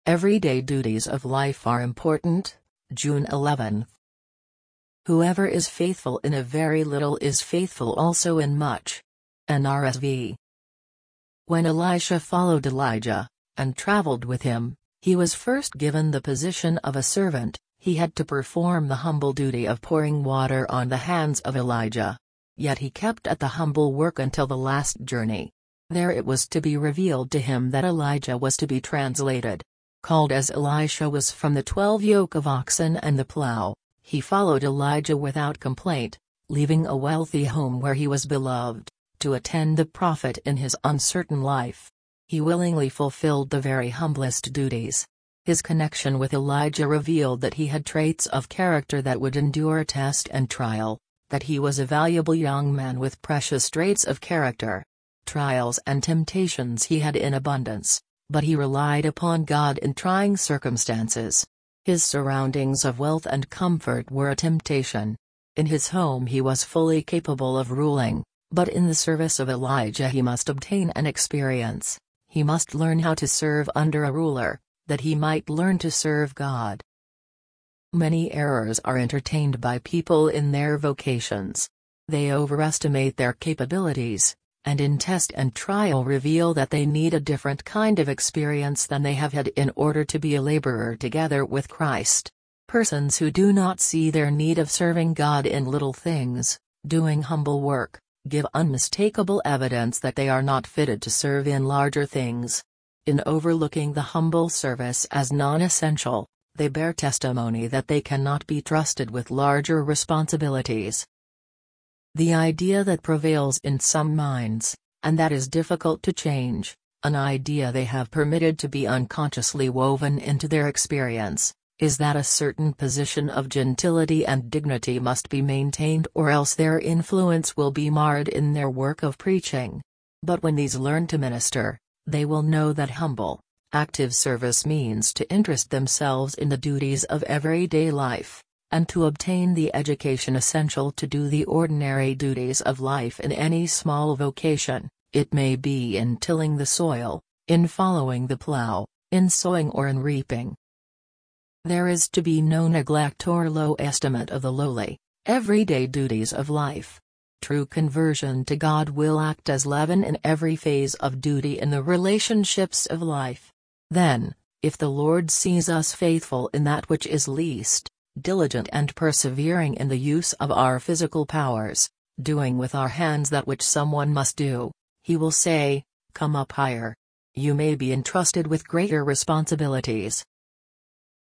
Everyday duties of life are important. June 11. Whoever is faithful in a very little is faithful also in much. NRSV. When Elisha followed Elijah, and traveled with him, he was first given the position of a servant. He had to perform the humble duty of pouring water on the hands of Elijah. Yet he kept at the humble work until the last journey. There it was to be revealed to him that Elijah was to be translated. Called as Elisha was from the 12 yoke of oxen and the plow, he followed Elijah without complaint, leaving a wealthy home where he was beloved, to attend the prophet in his uncertain life. He willingly fulfilled the very humblest duties. His connection with Elijah revealed that he had traits of character that would endure test and trial, that he was a valuable young man with precious traits of character. Trials and temptations he had in abundance, but he relied upon God in trying circumstances. His surroundings of wealth and comfort were a temptation. In his home he was fully capable of ruling, but in the service of Elijah he must obtain an experience. He must learn how to serve under a ruler, that he might learn to serve God. Many errors are entertained by people in their vocations. They overestimate their capabilities, and in test and trial reveal that they need a different kind of experience than they have had in order to be a laborer together with Christ. Persons who do not see their need of serving God in little things, doing humble work, give unmistakable evidence that they are not fitted to serve in larger things. In overlooking the humble service as non-essential, they bear testimony that they cannot be trusted with larger responsibilities. The idea that prevails in some minds, and that is difficult to change, an idea they have permitted to be unconsciously woven into their experience, is that a certain position of gentility and dignity must be maintained or else their influence will be marred in their work of preaching. But when these learn to minister, they will know that humble, active service means to interest themselves in the duties of everyday life, and to obtain the education essential to do the ordinary duties of life in any small vocation. It may be in tilling the soil, in following the plow, in sowing or in reaping. There is to be no neglect or low estimate of the lowly, everyday duties of life. True conversion to God will act as leaven in every phase of duty in the relationships of life. Then, if the Lord sees us faithful in that which is least, diligent and persevering in the use of our physical powers, doing with our hands that which someone must do, He will say, "Come up higher. You may be entrusted with greater responsibilities."